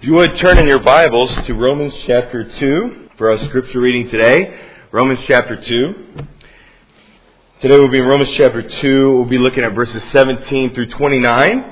If you would turn in your Bibles to Romans chapter 2 for our scripture reading today. Romans chapter 2. Today we'll be in Romans chapter 2. We'll be looking at verses 17 through 29.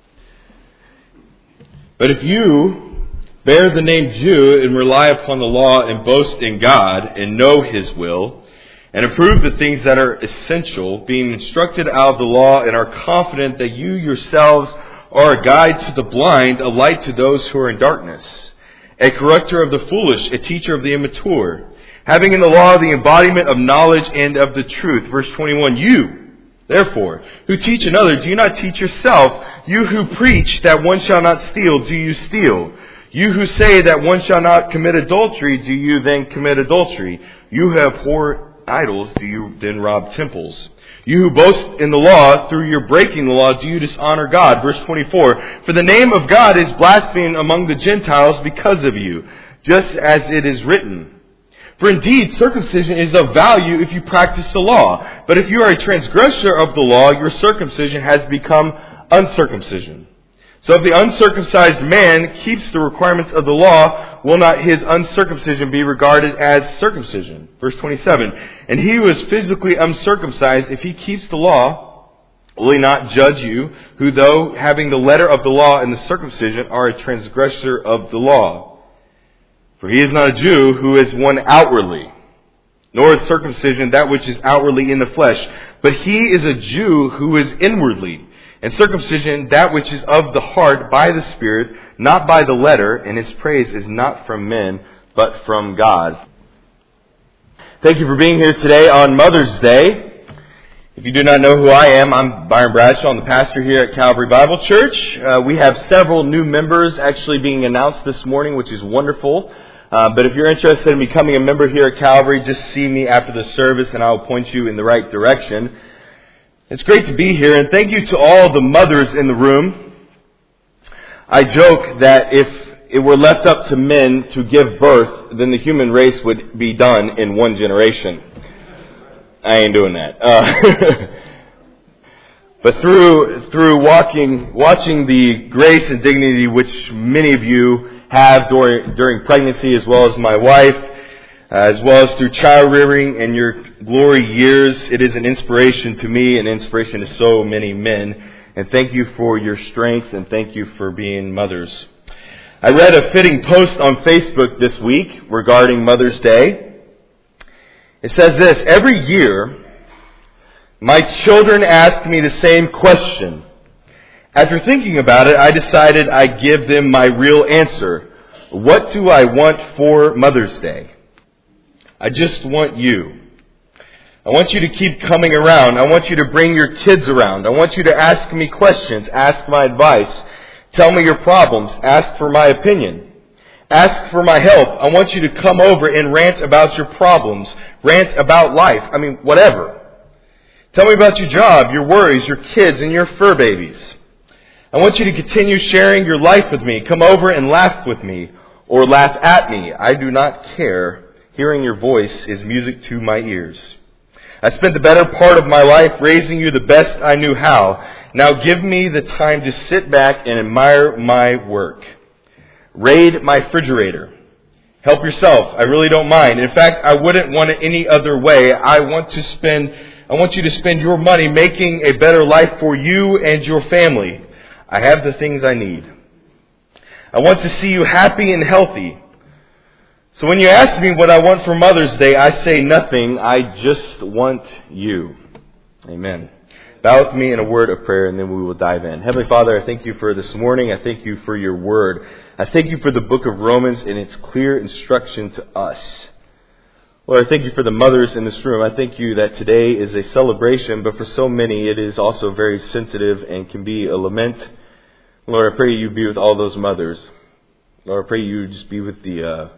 But if you bear the name Jew and rely upon the law and boast in God and know His will and approve the things that are essential, being instructed out of the law and are confident that you yourselves are a guide to the blind, a light to those who are in darkness, a corrector of the foolish, a teacher of the immature, having in the law the embodiment of knowledge and of the truth. Verse 21, you, therefore, who teach another, do you not teach yourself? You who preach that one shall not steal, do you steal? You who say that one shall not commit adultery, do you then commit adultery? You who abhor idols, do you then rob temples? You who boast in the law, through your breaking the law, do you dishonor God? Verse 24, for the name of God is blasphemed among the Gentiles because of you, just as it is written. For indeed, circumcision is of value if you practice the law. But if you are a transgressor of the law, your circumcision has become uncircumcision. So if the uncircumcised man keeps the requirements of the law, will not his uncircumcision be regarded as circumcision? Verse 27, and he who is physically uncircumcised, if he keeps the law, will he not judge you, who though having the letter of the law and the circumcision are a transgressor of the law? For he is not a Jew who is one outwardly, nor is circumcision that which is outwardly in the flesh, but he is a Jew who is inwardly, and circumcision that which is of the heart by the Spirit, not by the letter, and his praise is not from men, but from God. Thank you for being here today on Mother's Day. If you do not know who I am, I'm Byron Bradshaw. I'm the pastor here at Calvary Bible Church. We have several new members actually being announced this morning, which is wonderful. But if you're interested in becoming a member here at Calvary, just see me after the service and I will point you in the right direction. It's great to be here, and thank you to all the mothers in the room. I joke that if it were left up to men to give birth, then the human race would be done in one generation. I ain't doing that. But through watching the grace and dignity which many of you have during pregnancy, as well as my wife, as well as through child rearing and your glory years, it is an inspiration to me and inspiration to so many men. And thank you for your strength and thank you for being mothers. I read a fitting post on Facebook this week regarding Mother's Day. It says this: every year, my children ask me the same question. After thinking about it, I decided I'd give them my real answer. What do I want for Mother's Day? I just want you. I want you to keep coming around. I want you to bring your kids around. I want you to ask me questions, ask my advice, tell me your problems, ask for my opinion, ask for my help. I want you to come over and rant about your problems, rant about life. I mean, whatever. Tell me about your job, your worries, your kids, and your fur babies. I want you to continue sharing your life with me. Come over and laugh with me or laugh at me. I do not care. Hearing your voice is music to my ears. I spent the better part of my life raising you the best I knew how. Now give me the time to sit back and admire my work. Raid my refrigerator. Help yourself. I really don't mind. In fact, I wouldn't want it any other way. I want you to spend your money making a better life for you and your family. I have the things I need. I want to see you happy and healthy. So when you ask me what I want for Mother's Day, I say nothing. I just want you. Amen. Bow with me in a word of prayer and then we will dive in. Heavenly Father, I thank you for this morning. I thank you for your word. I thank you for the book of Romans and its clear instruction to us. Lord, I thank you for the mothers in this room. I thank you that today is a celebration, but for so many it is also very sensitive and can be a lament. Lord, I pray you be with all those mothers. Lord, I pray you just be with the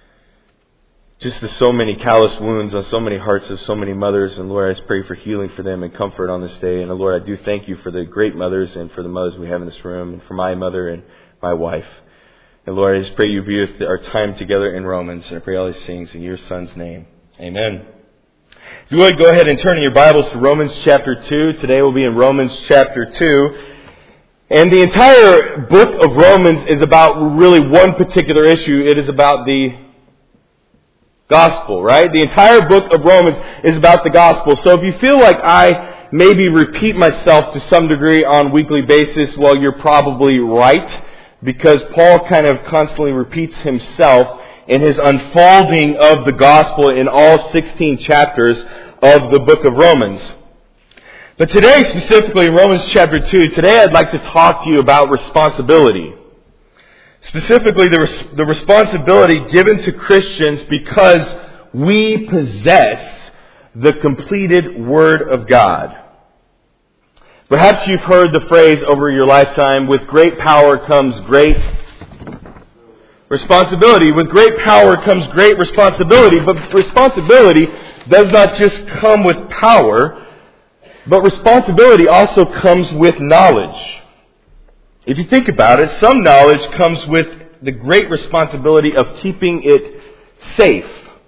so many callous wounds on so many hearts of so many mothers. And Lord, I just pray for healing for them and comfort on this day. And Lord, I do thank you for the great mothers and for the mothers we have in this room and for my mother and my wife. And Lord, I just pray you be with our time together in Romans. And I pray all these things in your Son's name. Amen. If you would, go ahead and turn in your Bibles to Romans chapter 2. Today we'll be in Romans chapter 2. And the entire book of Romans is about really one particular issue. It is about the gospel, right? The entire book of Romans is about the gospel. So if you feel like I maybe repeat myself to some degree on a weekly basis, well, you're probably right, because Paul kind of constantly repeats himself in his unfolding of the gospel in all 16 chapters of the book of Romans. But today, specifically in Romans chapter 2, today I'd like to talk to you about responsibility. Specifically, the responsibility given to Christians because we possess the completed Word of God. Perhaps you've heard the phrase over your lifetime, with great power comes great responsibility. With great power comes great responsibility, but responsibility does not just come with power, but responsibility also comes with knowledge. If you think about it, some knowledge comes with the great responsibility of keeping it safe.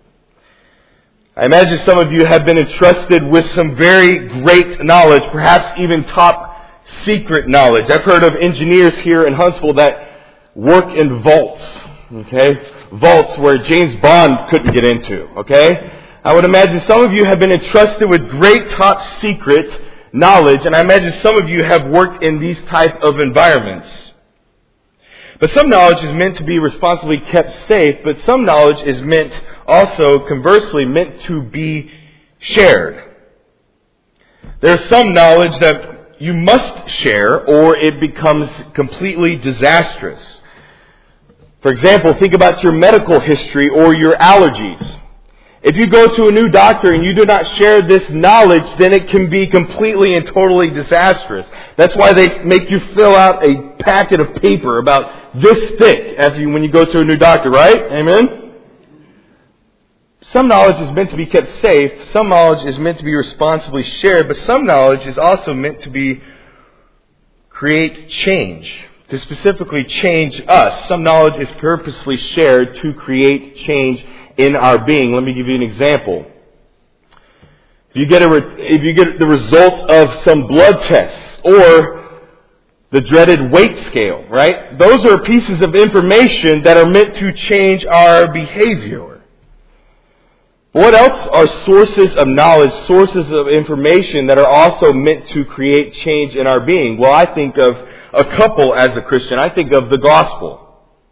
I imagine some of you have been entrusted with some very great knowledge, perhaps even top secret knowledge. I've heard of engineers here in Huntsville that work in vaults, okay? Vaults where James Bond couldn't get into, okay? I would imagine some of you have been entrusted with great top secret knowledge, and I imagine some of you have worked in these type of environments. But some knowledge is meant to be responsibly kept safe, but some knowledge is meant also, conversely, meant to be shared. There's some knowledge that you must share, or it becomes completely disastrous. For example, think about your medical history or your allergies. If you go to a new doctor and you do not share this knowledge, then it can be completely and totally disastrous. That's why they make you fill out a packet of paper about this thick when you go to a new doctor, right? Amen? Some knowledge is meant to be kept safe. Some knowledge is meant to be responsibly shared. But some knowledge is also meant to create change, to specifically change us. Some knowledge is purposely shared to create change in our being. Let me give you an example. If you get the results of some blood tests or the dreaded weight scale, right? Those are pieces of information that are meant to change our behavior. What else are sources of knowledge, sources of information that are also meant to create change in our being? Well, I think of a couple as a Christian. I think of the gospel.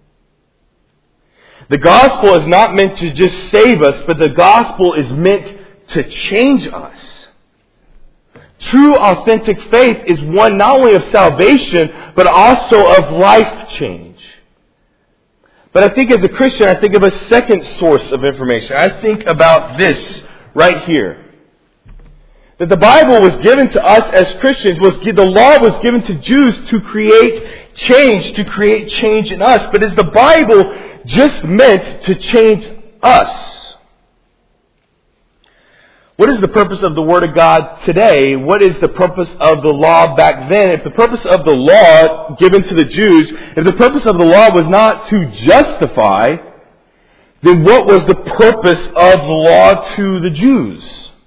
The gospel is not meant to just save us, but the gospel is meant to change us. True, authentic faith is one not only of salvation, but also of life change. But I think as a Christian, I think of a second source of information. I think about this right here. That the Bible was given to us as Christians, the law was given to Jews to create change in us. But is the Bible just meant to change us? What is the purpose of the Word of God today? What is the purpose of the law back then? If the purpose of the law given to the Jews, if the purpose of the law was not to justify, then what was the purpose of the law to the Jews?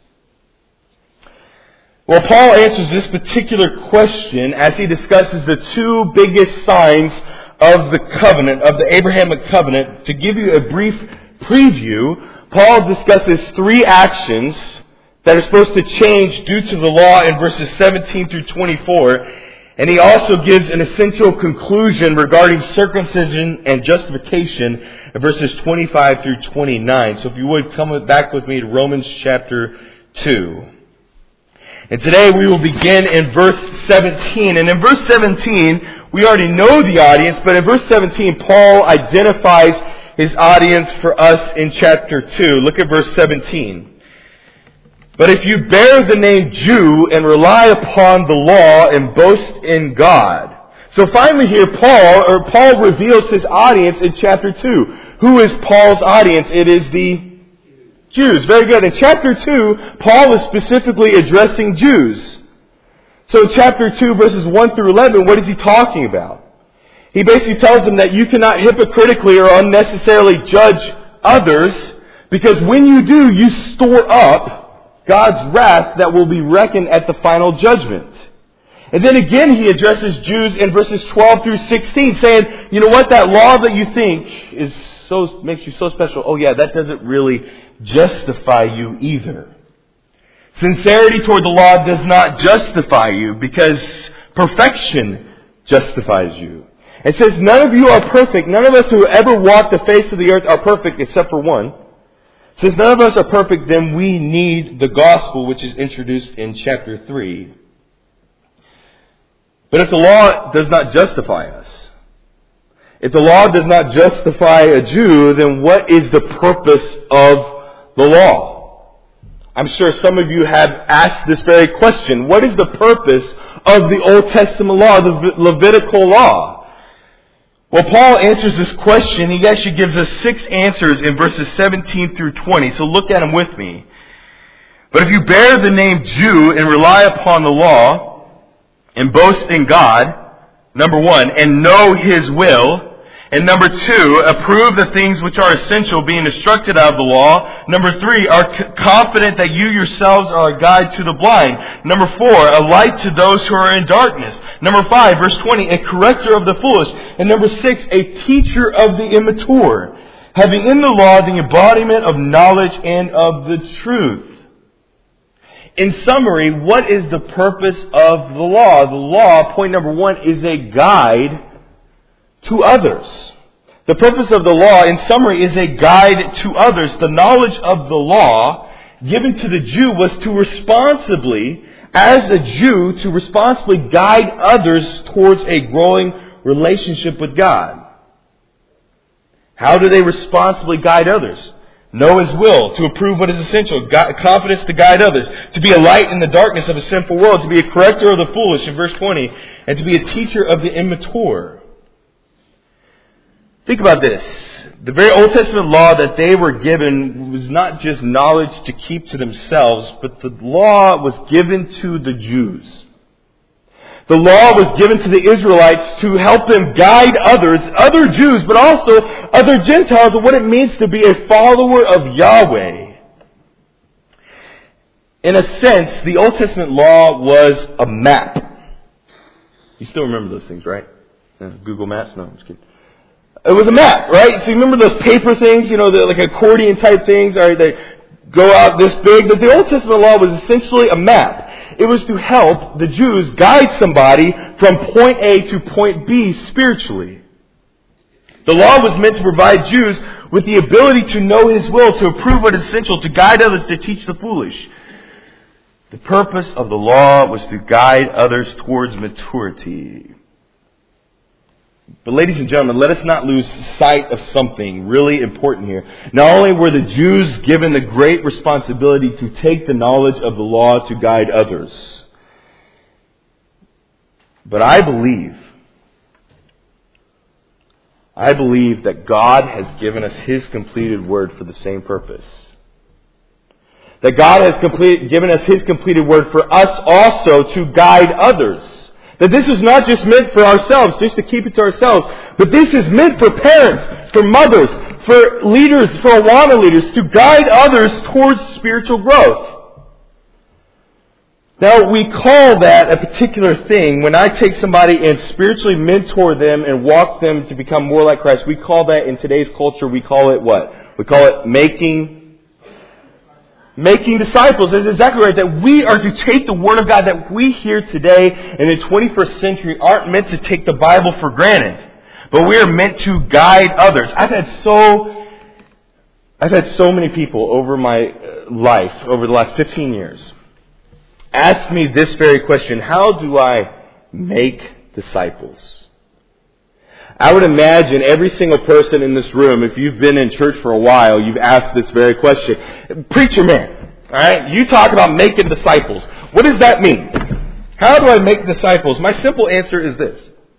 Well, Paul answers this particular question as he discusses the two biggest signs of the covenant, of the Abrahamic covenant. To give you a brief preview, Paul discusses three actions that are supposed to change due to the law in verses 17 through 24. And he also gives an essential conclusion regarding circumcision and justification in verses 25 through 29. So if you would, come back with me to Romans chapter 2. And today we will begin in verse 17. And in verse 17, we already know the audience, but in verse 17, Paul identifies his audience for us in chapter 2. Look at verse 17. But if you bear the name Jew and rely upon the law and boast in God. So finally here, Paul reveals his audience in chapter 2. Who is Paul's audience? It is the Jews. Very good. In chapter 2, Paul is specifically addressing Jews. So in chapter 2, verses 1 through 11, what is he talking about? He basically tells them that you cannot hypocritically or unnecessarily judge others, because when you do, you store up God's wrath that will be reckoned at the final judgment. And then again he addresses Jews in verses 12 through 16, saying, you know what, that law that you think makes you so special, oh yeah, that doesn't really justify you either. Sincerity toward the law does not justify you, because perfection justifies you. It says, none of you are perfect. None of us who ever walked the face of the earth are perfect except for one. It says, none of us are perfect, then we need the gospel, which is introduced in chapter 3. But if the law does not justify us, if the law does not justify a Jew, then what is the purpose of the law? I'm sure some of you have asked this very question. What is the purpose of the Old Testament law, the Levitical law? Well, Paul answers this question. He actually gives us 6 answers in verses 17 through 20. So look at them with me. But if you bear the name Jew and rely upon the law and boast in God, number 1, and know His will, and number 2, approve the things which are essential, being instructed out of the law. Number 3, are confident that you yourselves are a guide to the blind. Number 4, a light to those who are in darkness. Number 5, verse 20, a corrector of the foolish. And number 6, a teacher of the immature, having in the law the embodiment of knowledge and of the truth. In summary, what is the purpose of the law? The law, point number 1, is a guide to others. The purpose of the law, in summary, is a guide to others. The knowledge of the law given to the Jew was to responsibly, as a Jew, to responsibly guide others towards a growing relationship with God. How do they responsibly guide others? Know His will, to approve what is essential, confidence to guide others, to be a light in the darkness of a sinful world, to be a corrector of the foolish, in verse 20, and to be a teacher of the immature. Think about this. The very Old Testament law that they were given was not just knowledge to keep to themselves, but the law was given to the Jews. The law was given to the Israelites to help them guide others, other Jews, but also other Gentiles, of what it means to be a follower of Yahweh. In a sense, the Old Testament law was a map. You still remember those things, right? Google Maps? No, I'm just kidding. It was a map, right? So you remember those paper things, like accordion type things, all right, they go out this big. But the Old Testament law was essentially a map. It was to help the Jews guide somebody from point A to point B spiritually. The law was meant to provide Jews with the ability to know His will, to approve what is essential, to guide others, to teach the foolish. The purpose of the law was to guide others towards maturity. But ladies and gentlemen, let us not lose sight of something really important here. Not only were the Jews given the great responsibility to take the knowledge of the law to guide others, but I believe that God has given us His completed word for the same purpose. That God has given us His completed word for us also to guide others. That this is not just meant for ourselves, just to keep it to ourselves, but this is meant for parents, for mothers, for leaders, for Awana leaders, to guide others towards spiritual growth. Now, we call that a particular thing. When I take somebody and spiritually mentor them and walk them to become more like Christ, we call that, in today's culture, we call it what? We call it making disciples. That's exactly right. That we are to take the Word of God that we hear today in the 21st century aren't meant to take the Bible for granted, but we are meant to guide others. I've had so many people over my life, over the last 15 years, ask me this very question: how do I make disciples? I would imagine every single person in this room, if you've been in church for a while, you've asked this very question. Preacher man, all right, you talk about making disciples. What does that mean? How do I make disciples? My simple answer is this.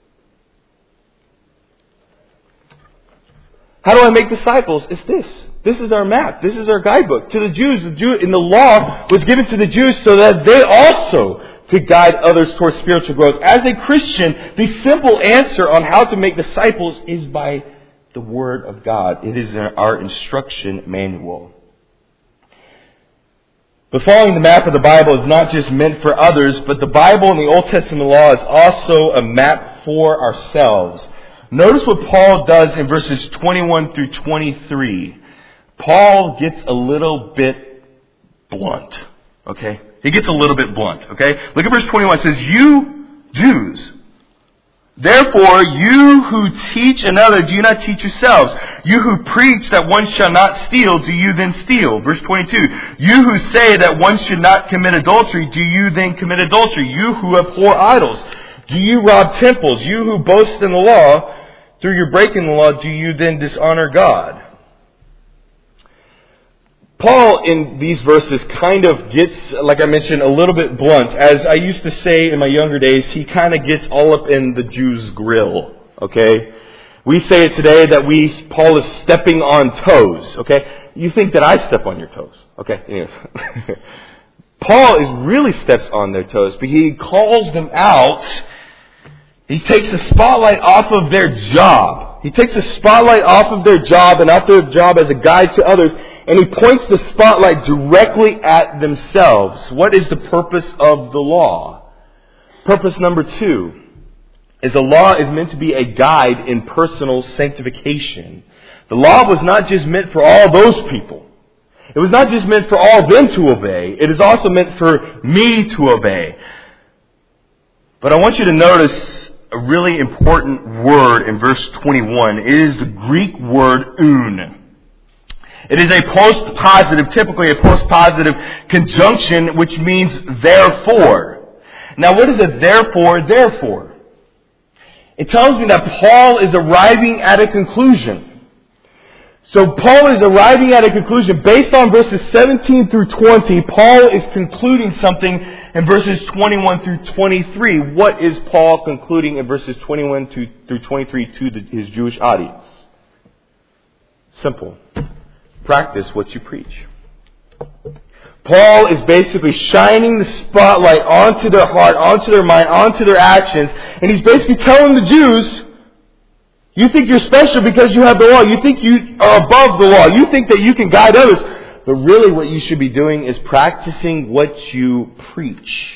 How do I make disciples? It's this. This is our map. This is our guidebook. To the Jews, in the law was given to the Jews so that they also to guide others towards spiritual growth. As a Christian, the simple answer on how to make disciples is by the Word of God. It is our instruction manual. But following the map of the Bible is not just meant for others, but the Bible and the Old Testament law is also a map for ourselves. Notice what Paul does in verses 21 through 23. Paul gets a little bit blunt. Okay? He gets a little bit blunt. Okay? Look at verse 21. It says, "You Jews, therefore you who teach another, do you not teach yourselves? You who preach that one shall not steal, do you then steal?" Verse 22. "You who say that one should not commit adultery, do you then commit adultery? You who abhor idols, do you rob temples? You who boast in the law, through your breaking the law, do you then dishonor God?" Paul, in these verses, kind of gets, like I mentioned, a little bit blunt. As I used to say in my younger days, he kind of gets all up in the Jew's grill. Okay? We say it today that Paul is stepping on toes. Okay? You think that I step on your toes. Okay? Anyways. Paul really steps on their toes, but he calls them out. He takes the spotlight off of their job. He takes the spotlight off of their job and off their job as a guide to others, and he points the spotlight directly at themselves. What is the purpose of the law? Purpose number 2 is the law is meant to be a guide in personal sanctification. The law was not just meant for all those people. It was not just meant for all of them to obey. It is also meant for me to obey. But I want you to notice a really important word in verse 21. It is the Greek word un. It is a post-positive, typically a post-positive conjunction, which means therefore. Now, what is a therefore? It tells me that Paul is arriving at a conclusion. So Paul is arriving at a conclusion. Based on verses 17 through 20, Paul is concluding something in verses 21 through 23. What is Paul concluding in verses 21 through 23 to his Jewish audience? Simple. Practice what you preach. Paul is basically shining the spotlight onto their heart, onto their mind, onto their actions, and he's basically telling the Jews, you think you're special because you have the law. You think you are above the law. You think that you can guide others. But really what you should be doing is practicing what you preach.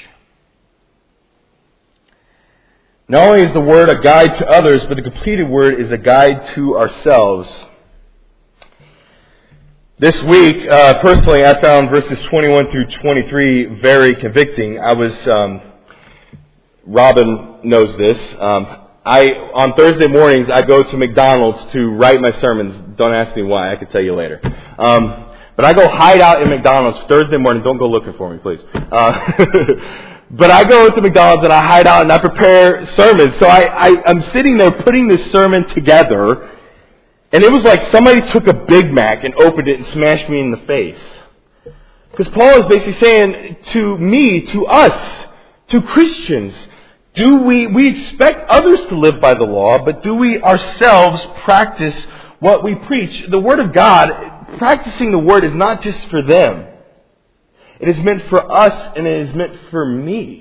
Not only is the word a guide to others, but the completed word is a guide to ourselves. This week, personally, I found verses 21 through 23 very convicting. Robin knows this. On Thursday mornings, I go to McDonald's to write my sermons. Don't ask me why. I can tell you later. But I go hide out in McDonald's Thursday morning. Don't go looking for me, please. But I go to McDonald's and I hide out and I prepare sermons. So I'm sitting there putting this sermon together. And it was like somebody took a Big Mac and opened it and smashed me in the face. Because Paul is basically saying to me, to us, to Christians, we expect others to live by the law, but do we ourselves practice what we preach? The Word of God, practicing the Word is not just for them. It is meant for us and it is meant for me.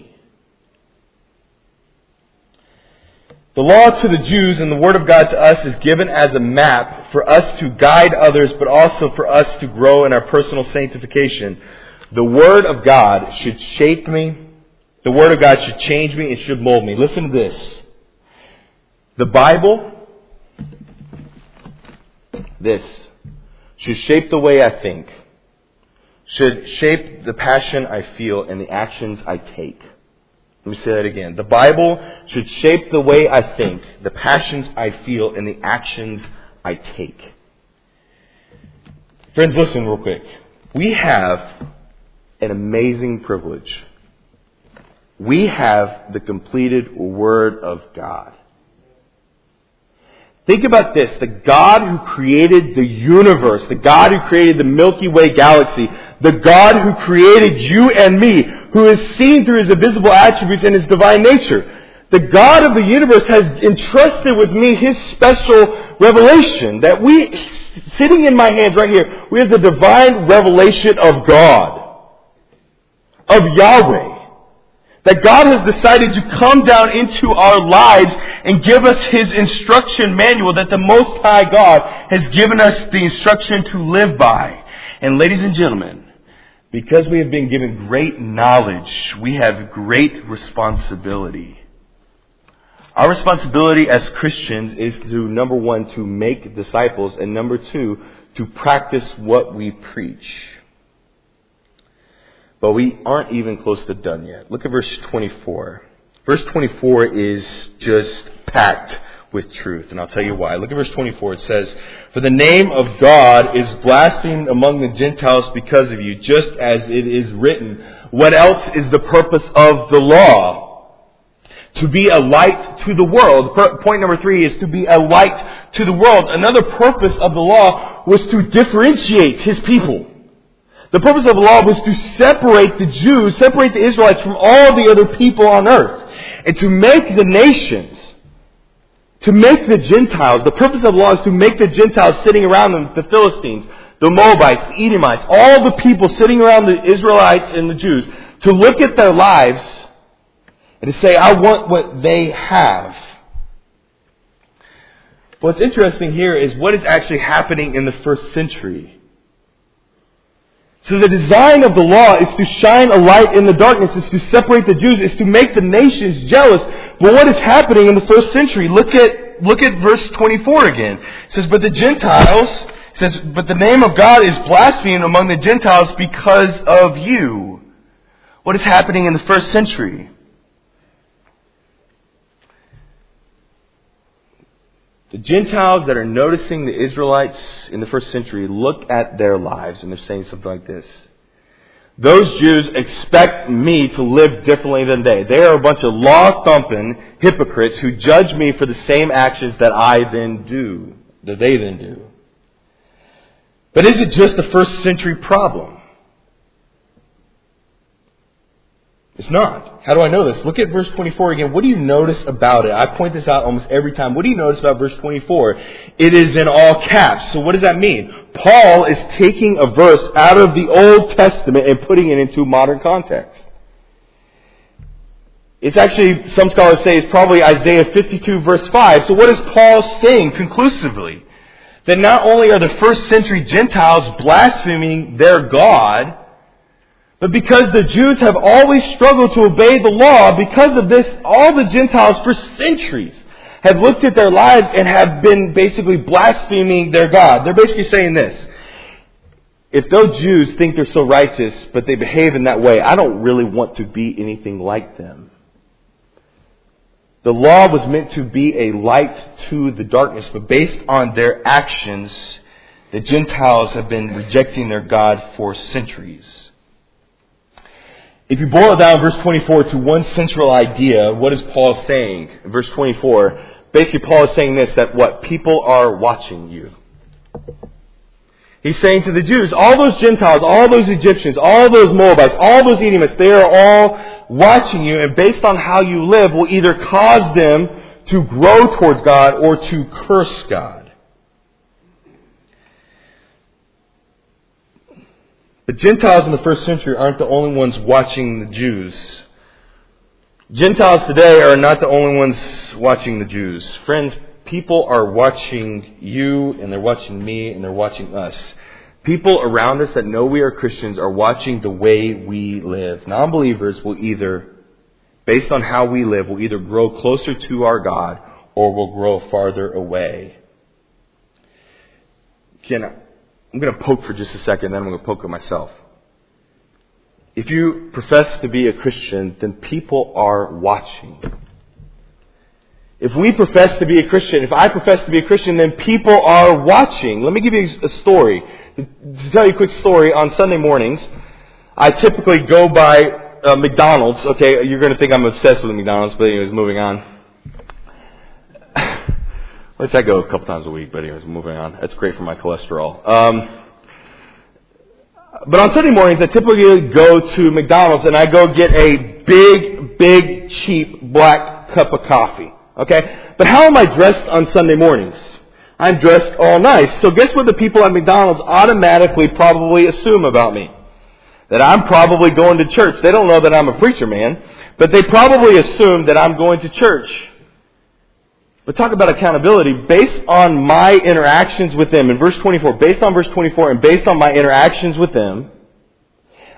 The law to the Jews and the Word of God to us is given as a map for us to guide others, but also for us to grow in our personal sanctification. The Word of God should shape me. The Word of God should change me. It should mold me. Listen to this. The Bible, this, should shape the way I think. Should shape the passion I feel and the actions I take. Let me say that again. The Bible should shape the way I think, the passions I feel, and the actions I take. Friends, listen real quick. We have an amazing privilege. We have the completed Word of God. Think about this. The God who created the universe, the God who created the Milky Way galaxy, the God who created you and me, who is seen through His invisible attributes and His divine nature. The God of the universe has entrusted with me His special revelation that sitting in my hands right here, we have the divine revelation of God, of Yahweh. That God has decided to come down into our lives and give us His instruction manual that the Most High God has given us the instruction to live by. And ladies and gentlemen, Because we have been given great knowledge, we have great responsibility. Our responsibility as Christians is to, number one, to make disciples, and number two, to practice what we preach. But we aren't even close to done yet. Look at verse 24. Verse 24 is just packed with truth, and I'll tell you why. Look at verse 24. It says, "For the name of God is blasphemed among the Gentiles because of you, just as it is written. What else is the purpose of the law? To be a light to the world." Point number 3 is to be a light to the world. Another purpose of the law was to differentiate His people. The purpose of the law was to separate the Jews, separate the Israelites from all the other people on earth, and to make the nations, to make the Gentiles. The purpose of the law is to make the Gentiles sitting around them, the Philistines, the Moabites, the Edomites, all the people sitting around the Israelites and the Jews, to look at their lives and to say, I want what they have. What's interesting here is what is actually happening in the first century. So the design of the law is to shine a light in the darkness, is to separate the Jews, is to make the nations jealous. But what is happening in the first century? Look at verse 24 again. It says, "But the Gentiles," it says, "but the name of God is blasphemed among the Gentiles because of you." What is happening in the first century? The Gentiles that are noticing the Israelites in the first century look at their lives and they're saying something like this: "Those Jews expect me to live differently than they. They are a bunch of law-thumping hypocrites who judge me for the same actions that they then do." But is it just a first century problem? It's not. How do I know this? Look at verse 24 again. What do you notice about it? I point this out almost every time. What do you notice about verse 24? It is in all caps. So what does that mean? Paul is taking a verse out of the Old Testament and putting it into modern context. It's actually, some scholars say, it's probably Isaiah 52 verse 5. So what is Paul saying conclusively? That not only are the first century Gentiles blaspheming their God, but because the Jews have always struggled to obey the law, because of this, all the Gentiles for centuries have looked at their lives and have been basically blaspheming their God. They're basically saying this: if those Jews think they're so righteous, but they behave in that way, I don't really want to be anything like them. The law was meant to be a light to the darkness, but based on their actions, the Gentiles have been rejecting their God for centuries. If you boil it down, verse 24, to one central idea, what is Paul saying? In verse 24, basically Paul is saying this, that what? People are watching you. He's saying to the Jews, all those Gentiles, all those Egyptians, all those Moabites, all those Edomites, they are all watching you, and based on how you live will either cause them to grow towards God or to curse God. The Gentiles in the first century aren't the only ones watching the Jews. Gentiles today are not the only ones watching the Jews. Friends, people are watching you, and they're watching me, and they're watching us. People around us that know we are Christians are watching the way we live. Non-believers will either, based on how we live, will either grow closer to our God or will grow farther away. I'm going to poke for just a second, then I'm going to poke at myself. If you profess to be a Christian, then people are watching. If we profess to be a Christian, if I profess to be a Christian, then people are watching. Let me give you a story. To tell you a quick story, on Sunday mornings, I typically go by McDonald's. Okay, you're going to think I'm obsessed with McDonald's, but anyways, moving on. Which I go a couple times a week, but anyways, moving on. That's great for my cholesterol. But on Sunday mornings, I typically go to McDonald's and I go get a big, cheap black cup of coffee. Okay? But how am I dressed on Sunday mornings? I'm dressed all nice. So guess what the people at McDonald's automatically probably assume about me? That I'm probably going to church. They don't know that I'm a preacher man, but they probably assume that I'm going to church. But talk about accountability. Based on my interactions with them, in verse 24, based on verse 24 and based on my interactions with them,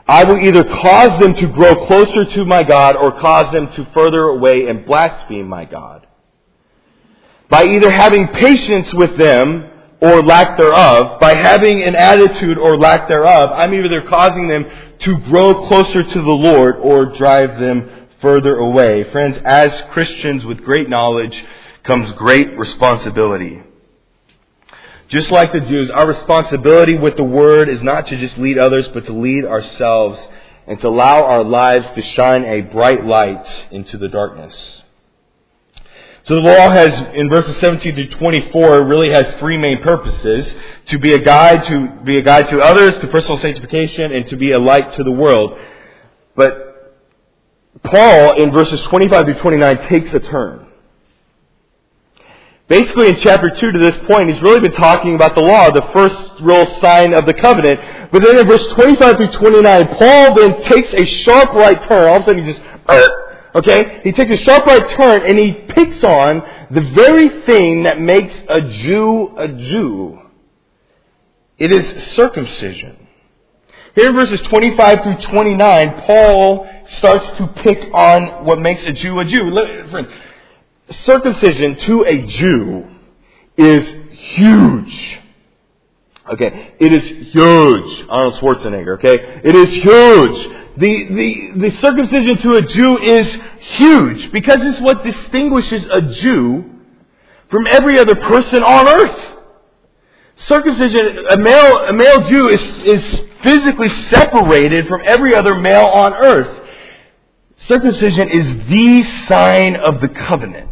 I will either cause them to grow closer to my God or cause them to further away and blaspheme my God. By either having patience with them or lack thereof, by having an attitude or lack thereof, I'm either causing them to grow closer to the Lord or drive them further away. Friends, as Christians with great knowledge comes great responsibility. Just like the Jews, our responsibility with the Word is not to just lead others, but to lead ourselves and to allow our lives to shine a bright light into the darkness. So the law has, in verses 17 to 24, really has three main purposes: to be a guide to others, to personal sanctification, and to be a light to the world. But Paul, in verses 25 to 29, takes a turn. Basically, in chapter 2 to this point, he's really been talking about the law, the first real sign of the covenant. But then in verse 25 through 29, Paul then takes a sharp right turn. All of a sudden he just, okay? He takes a sharp right turn and he picks on the very thing that makes a Jew a Jew. It is circumcision. Here in verses 25 through 29, Paul starts to pick on what makes a Jew a Jew. Friends, circumcision to a Jew is huge. Okay, it is huge. Arnold Schwarzenegger, okay? It is huge. The circumcision to a Jew is huge because it's what distinguishes a Jew from every other person on earth. Circumcision, a male Jew is physically separated from every other male on earth. Circumcision is the sign of the covenant.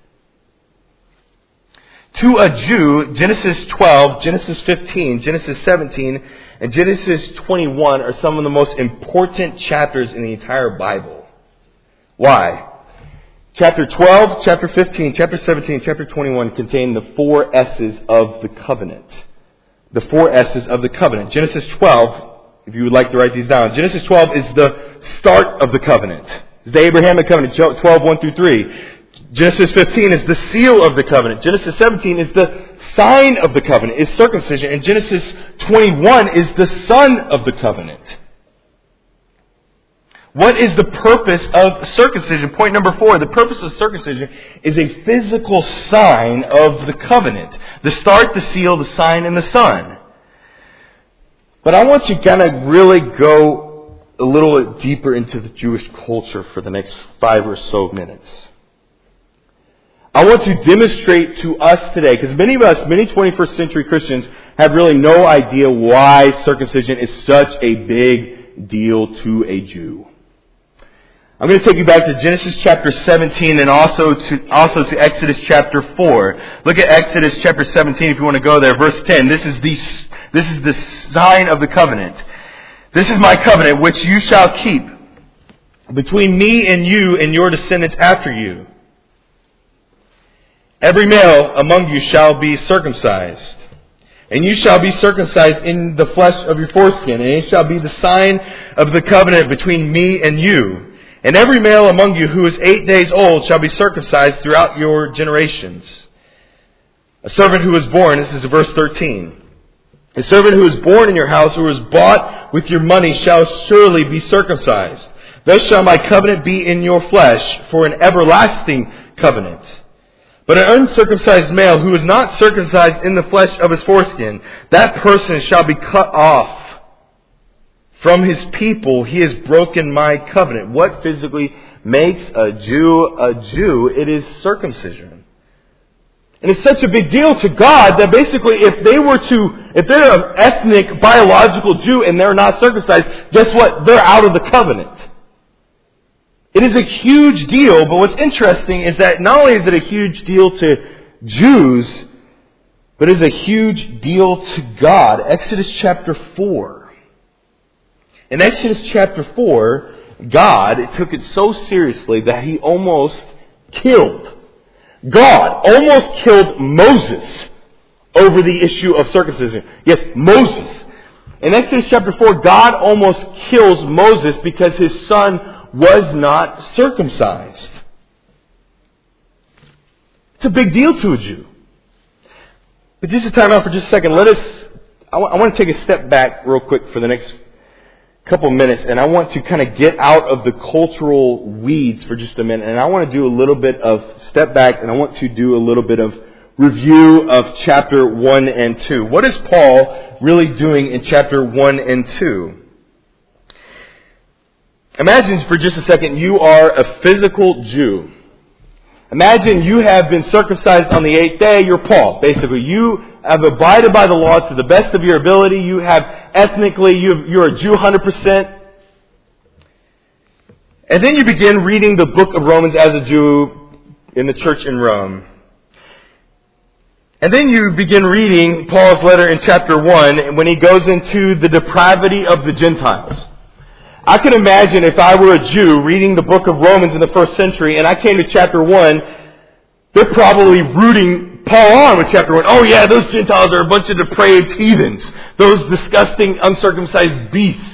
To a Jew, Genesis 12, Genesis 15, Genesis 17, and Genesis 21 are some of the most important chapters in the entire Bible. Why? Chapter 12, chapter 15, chapter 17, chapter 21 contain the 4 S's of the covenant. The 4 S's of the covenant. Genesis 12, if you would like to write these down, Genesis 12 is the start of the covenant. It's the Abrahamic covenant, 12, 1 through 3. Genesis 15 is the seal of the covenant. Genesis 17 is the sign of the covenant, is circumcision. And Genesis 21 is the son of the covenant. What is the purpose of circumcision? Point number 4. The purpose of circumcision is a physical sign of the covenant. The start, the seal, the sign, and the son. But I want you to kind of really go a little deeper into the Jewish culture for the next 5 or so minutes. I want to demonstrate to us today, because many of us, many 21st century Christians, have really no idea why circumcision is such a big deal to a Jew. I'm going to take you back to Genesis chapter 17 and also to Exodus chapter 4. Look at Exodus chapter 17 if you want to go there. Verse 10. This is the sign of the covenant. This is my covenant which you shall keep between me and you and your descendants after you. Every male among you shall be circumcised, and you shall be circumcised in the flesh of your foreskin, and it shall be the sign of the covenant between me and you. And every male among you who is 8 days old shall be circumcised throughout your generations. A servant who is born, this is verse 13. A servant who is born in your house, who is bought with your money, shall surely be circumcised. Thus shall my covenant be in your flesh for an everlasting covenant. But an uncircumcised male who is not circumcised in the flesh of his foreskin, that person shall be cut off from his people. He has broken my covenant. What physically makes a Jew a Jew? It is circumcision. And it's such a big deal to God that basically if they're an ethnic, biological Jew and they're not circumcised, guess what? They're out of the covenant. It is a huge deal, but what's interesting is that not only is it a huge deal to Jews, but it is a huge deal to God. Exodus chapter 4. In Exodus chapter 4, God took it so seriously that He almost killed. God almost killed Moses over the issue of circumcision. Yes, Moses. In Exodus chapter 4, God almost kills Moses because his son was not circumcised. It's a big deal to a Jew. But just to time out for just a second, I want to take a step back real quick for the next couple minutes, and I want to kind of get out of the cultural weeds for just a minute, and I want to do a little bit of step back, and I want to do a little bit of review of chapter 1 and 2. What is Paul really doing in chapter 1 and 2? Imagine for just a second you are a physical Jew. Imagine you have been circumcised on the 8th day. You're Paul. Basically, you have abided by the law to the best of your ability. You have ethnically, you're a Jew 100%. And then you begin reading the book of Romans as a Jew in the church in Rome. And then you begin reading Paul's letter in chapter 1 when he goes into the depravity of the Gentiles. I can imagine if I were a Jew reading the book of Romans in the first century and I came to chapter 1, they're probably rooting Paul on with chapter 1. Oh yeah, those Gentiles are a bunch of depraved heathens. Those disgusting, uncircumcised beasts.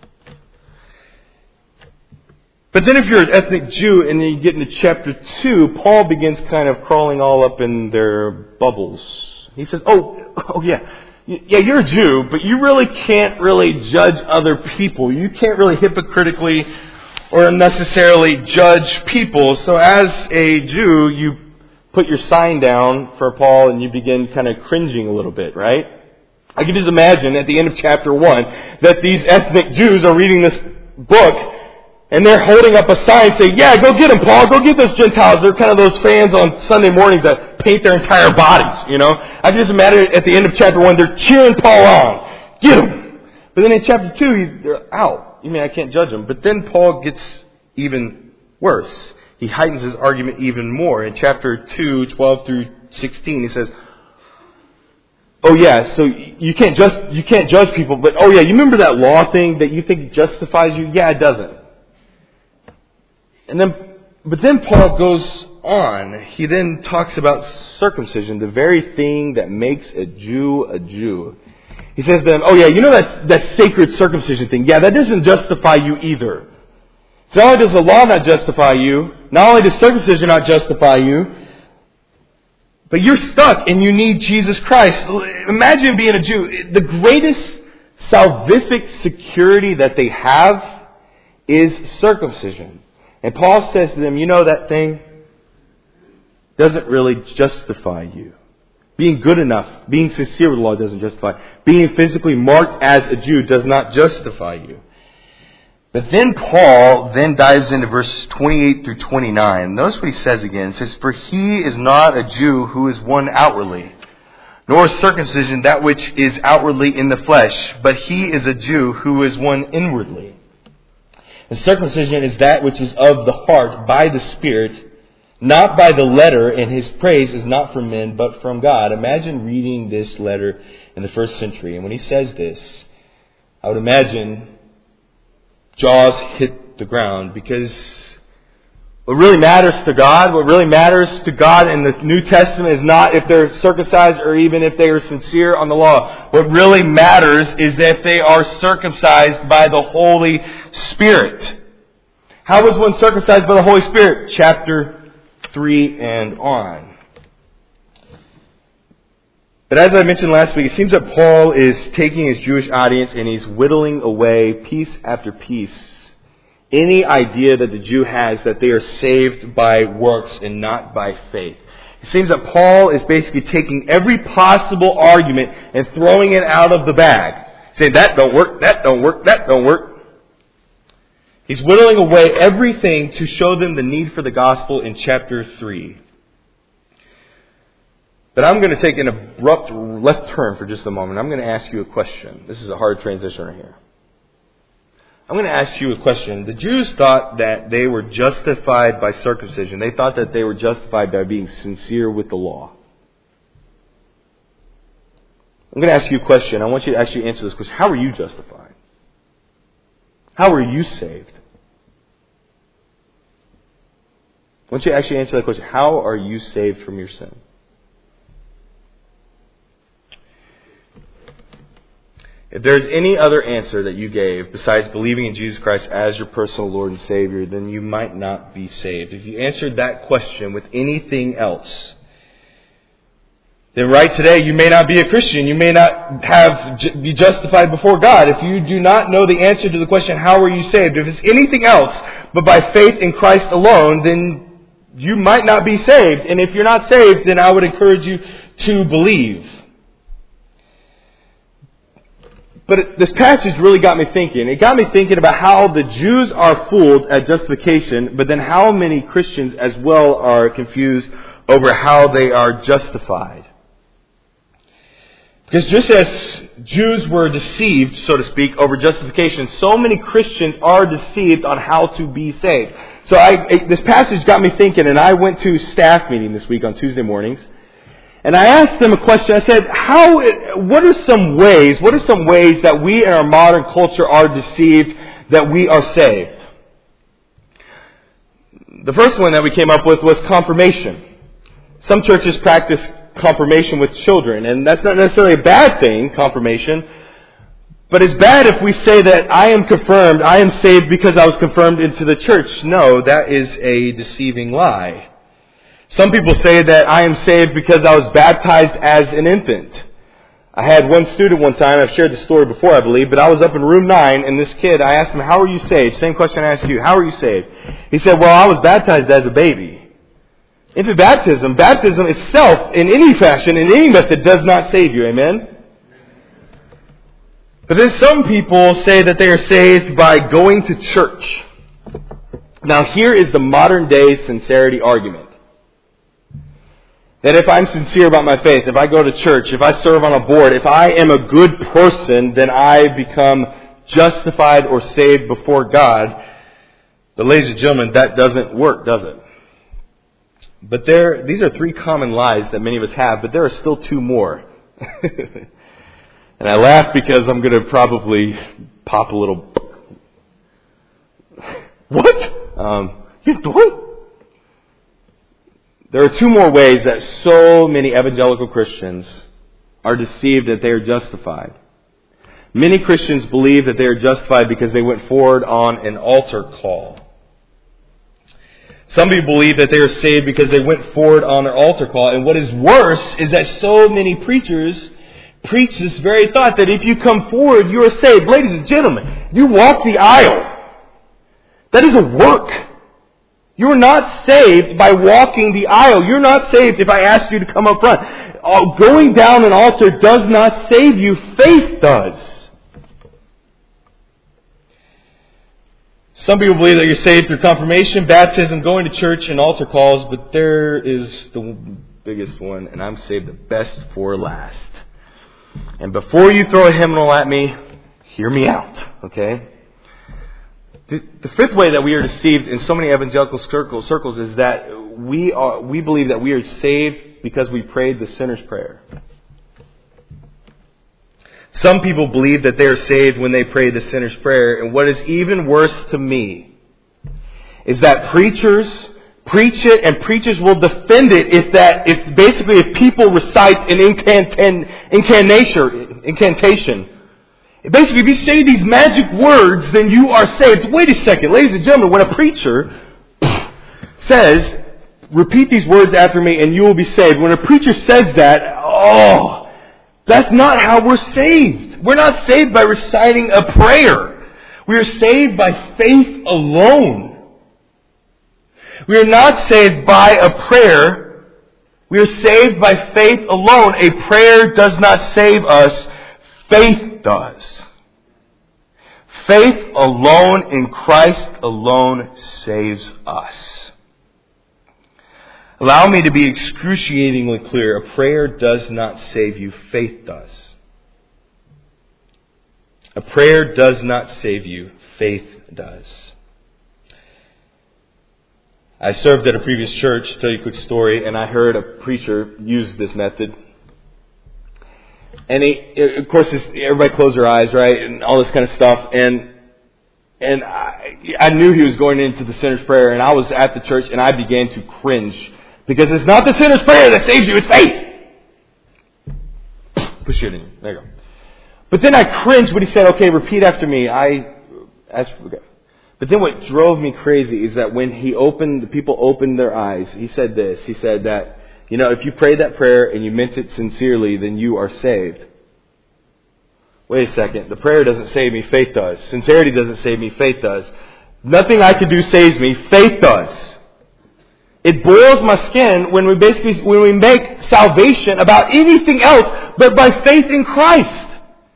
But then if you're an ethnic Jew and you get into chapter 2, Paul begins kind of crawling all up in their bubbles. He says, oh yeah. Yeah, you're a Jew, but you really can't really judge other people. You can't really hypocritically or unnecessarily judge people. So as a Jew, you put your sign down for Paul and you begin kind of cringing a little bit, right? I can just imagine at the end of chapter 1 that these ethnic Jews are reading this book and they're holding up a sign saying, yeah, go get them, Paul. Go get those Gentiles. They're kind of those fans on Sunday mornings that paint their entire bodies, you know. I can just imagine at the end of chapter 1, they're cheering Paul on. Get him. But then in chapter 2, they're out. You mean I can't judge them. But then Paul gets even worse. He heightens his argument even more. In chapter 2, 12 through 16, he says, oh yeah, so you can't judge people, but oh yeah, you remember that law thing that you think justifies you? Yeah, it doesn't. But then Paul goes on. He then talks about circumcision, the very thing that makes a Jew a Jew. He says to them, oh yeah, you know that sacred circumcision thing? Yeah, that doesn't justify you either. So not only does the law not justify you, not only does circumcision not justify you, but you're stuck and you need Jesus Christ. Imagine being a Jew. The greatest salvific security that they have is circumcision. And Paul says to them, you know that thing doesn't really justify you. Being good enough, being sincere with the law doesn't justify. Being physically marked as a Jew does not justify you. But then Paul then dives into verses 28 through 29. Notice what he says again. He says, for he is not a Jew who is one outwardly, nor is circumcision that which is outwardly in the flesh, but he is a Jew who is one inwardly. And circumcision is that which is of the heart by the Spirit, not by the letter, and his praise is not from men, but from God. Imagine reading this letter in the first century. And when he says this, I would imagine jaws hit the ground, because what really matters to God in the New Testament is not if they're circumcised or even if they are sincere on the law. What really matters is that they are circumcised by the Holy Spirit. How was one circumcised by the Holy Spirit? Chapter 3 and on. But as I mentioned last week, it seems that Paul is taking his Jewish audience and he's whittling away piece after piece any idea that the Jew has that they are saved by works and not by faith. It seems that Paul is basically taking every possible argument and throwing it out of the bag. Saying, that don't work, that don't work, that don't work. He's whittling away everything to show them the need for the gospel in chapter 3. But I'm going to take an abrupt left turn for just a moment. I'm going to ask you a question. This is a hard transition right here. I'm going to ask you a question. The Jews thought that they were justified by circumcision. They thought that they were justified by being sincere with the law. I'm going to ask you a question. I want you to actually answer this question. How are you justified? How are you saved? I want you to actually answer that question. How are you saved from your sin? If there's any other answer that you gave besides believing in Jesus Christ as your personal Lord and Savior, then you might not be saved. If you answered that question with anything else, then right today you may not be a Christian. You may not be justified before God. If you do not know the answer to the question, how are you saved? If it's anything else but by faith in Christ alone, then you might not be saved. And if you're not saved, then I would encourage you to believe. But this passage really got me thinking. It got me thinking about how the Jews are fooled at justification, but then how many Christians as well are confused over how they are justified. Because just as Jews were deceived, so to speak, over justification, so many Christians are deceived on how to be saved. So this passage got me thinking, and I went to staff meeting this week on Tuesday mornings, and I asked them a question. I said, what are some ways that we in our modern culture are deceived that we are saved? The first one that we came up with was confirmation. Some churches practice confirmation with children, and that's not necessarily a bad thing, confirmation, but it's bad if we say that I am saved because I was confirmed into the church. No, that is a deceiving lie. Some people say that I am saved because I was baptized as an infant. I had one student one time, I've shared the story before I believe, but I was up in room 9 and this kid, I asked him, how are you saved? Same question I asked you, how are you saved? He said, well, I was baptized as a baby. Infant baptism itself, in any fashion, in any method, does not save you. Amen? But then some people say that they are saved by going to church. Now here is the modern day sincerity argument. That if I'm sincere about my faith, if I go to church, if I serve on a board, if I am a good person, then I become justified or saved before God. But ladies and gentlemen, that doesn't work, does it? But these are 3 common lies that many of us have, but there are still 2 more. And I laugh because I'm going to probably pop a little... What? What? There are 2 more ways that so many evangelical Christians are deceived that they are justified. Many Christians believe that they are justified because they went forward on an altar call. Some people believe that they are saved because they went forward on their altar call. And what is worse is that so many preachers preach this very thought that if you come forward, you are saved. Ladies and gentlemen, you walk the aisle. That is a work. You are not saved by walking the aisle. You're not saved if I ask you to come up front. Going down an altar does not save you. Faith does. Some people believe that you're saved through confirmation, baptism, going to church, and altar calls, but there is the biggest one, and I'm saved the best for last. And before you throw a hymnal at me, hear me out, okay? The 5th way that we are deceived in so many evangelical circles is that we believe that we are saved because we prayed the sinner's prayer. Some people believe that they are saved when they pray the sinner's prayer. And what is even worse to me is that preachers preach it and preachers will defend it if people recite an incantation. Basically, if you say these magic words, then you are saved. Wait a second, ladies and gentlemen, when a preacher says, repeat these words after me and you will be saved. When a preacher says that, that's not how we're saved. We're not saved by reciting a prayer. We are saved by faith alone. We are not saved by a prayer. We are saved by faith alone. A prayer does not save us. Faith does. Faith alone in Christ alone saves us. Allow me to be excruciatingly clear. A prayer does not save you. Faith does. A prayer does not save you. Faith does. I served at a previous church. I'll tell you a quick story. And I heard a preacher use this method. And of course, everybody closed their eyes, right? And all this kind of stuff. And I knew he was going into the sinner's prayer. And I was at the church and I began to cringe. Because it's not the sinner's prayer that saves you, it's faith. Push it in. There you go. But then I cringed when he said, okay, repeat after me. But then what drove me crazy is that when the people opened their eyes, he said this. He said that if you prayed that prayer and you meant it sincerely, then you are saved. Wait a second. The prayer doesn't save me. Faith does. Sincerity doesn't save me. Faith does. Nothing I can do saves me. Faith does. It boils my skin when we make salvation about anything else but by faith in Christ.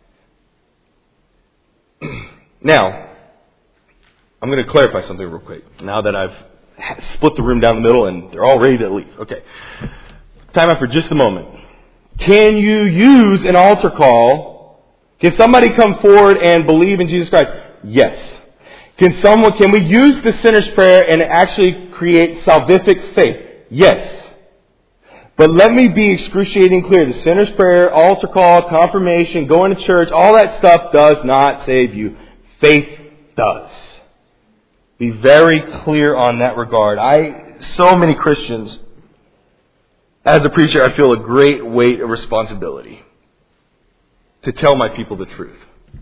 Now, I'm going to clarify something real quick. Now that I've split the room down the middle and they're all ready to leave. Okay. Time out for just a moment. Can you use an altar call? Can somebody come forward and believe in Jesus Christ? Yes. Can we use the sinner's prayer and actually create salvific faith? Yes. But let me be excruciating clear. The sinner's prayer, altar call, confirmation, going to church, all that stuff does not save you. Faith does. Be very clear on that regard. So many Christians, as a preacher, I feel a great weight of responsibility to tell my people the truth.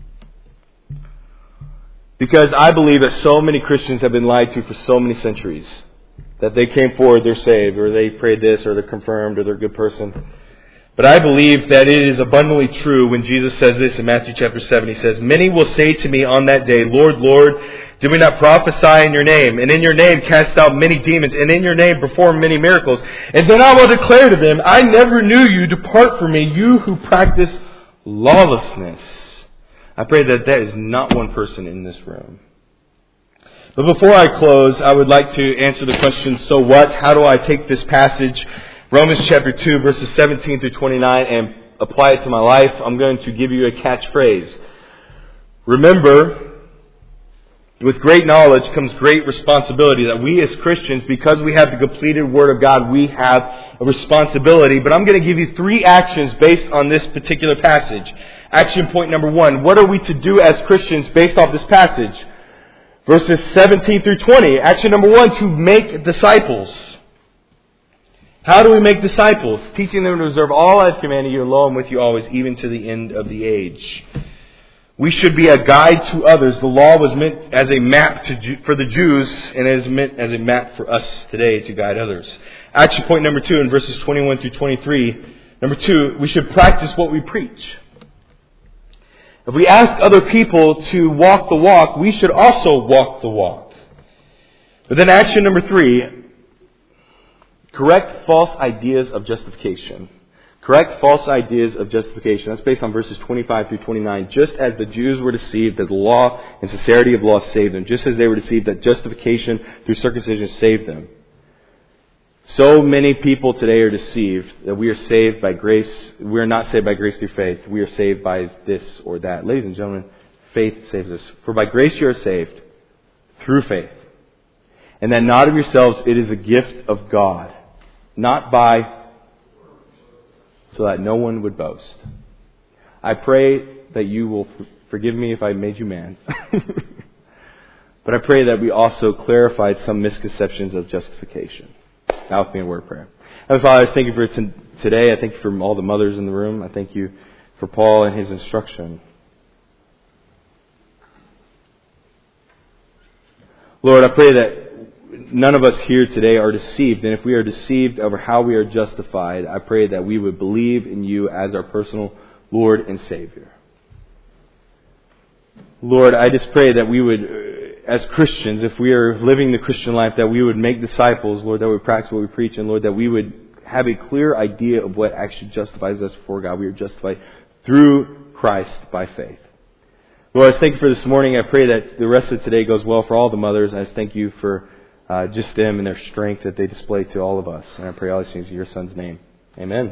Because I believe that so many Christians have been lied to for so many centuries. That they came forward, they're saved, or they prayed this, or they're confirmed, or they're a good person. But I believe that it is abundantly true when Jesus says this in Matthew chapter 7. He says, "Many will say to me on that day, Lord, Lord, did we not prophesy in your name? And in your name cast out many demons, and in your name perform many miracles? And then I will declare to them, I never knew you. Depart from me, you who practice lawlessness." I pray that that is not one person in this room. But before I close, I would like to answer the question, so what? How do I take this passage, Romans chapter 2, verses 17 through 29, and apply it to my life? I'm going to give you a catchphrase. Remember, with great knowledge comes great responsibility. That we as Christians, because we have the completed Word of God, we have a responsibility. But I'm going to give you 3 actions based on this particular passage. Action point number 1. What are we to do as Christians based off this passage? Verses 17 through 20. Action number 1, to make disciples. How do we make disciples? Teaching them to observe all I have commanded you, and lo, I'm with you always, even to the end of the age. We should be a guide to others. The law was meant as a map for the Jews, and it is meant as a map for us today to guide others. Action point number 2 in verses 21 through 23. Number 2, we should practice what we preach. If we ask other people to walk the walk, we should also walk the walk. But then action number 3, correct false ideas of justification. Correct false ideas of justification. That's based on verses 25 through 29. Just as the Jews were deceived that the law and sincerity of law saved them. Just as they were deceived that justification through circumcision saved them. So many people today are deceived that we are saved by grace. We are not saved by grace through faith. We are saved by this or that. Ladies and gentlemen, faith saves us. For by grace you are saved through faith. And that not of yourselves, it is a gift of God. Not by, so that no one would boast. I pray that you will forgive me if I made you mad. But I pray that we also clarified some misconceptions of justification. Now with me in a word of prayer. Heavenly Father, I thank you for today. I thank you for all the mothers in the room. I thank you for Paul and his instruction. Lord, I pray that none of us here today are deceived. And if we are deceived over how we are justified, I pray that we would believe in you as our personal Lord and Savior. Lord, I just pray that we would, as Christians, if we are living the Christian life, that we would make disciples, Lord, that we practice what we preach, and Lord, that we would have a clear idea of what actually justifies us before God. We are justified through Christ by faith. Lord, I thank you for this morning. I pray that the rest of today goes well for all the mothers. I just thank you for just them and their strength that they display to all of us. And I pray all these things in your Son's name. Amen.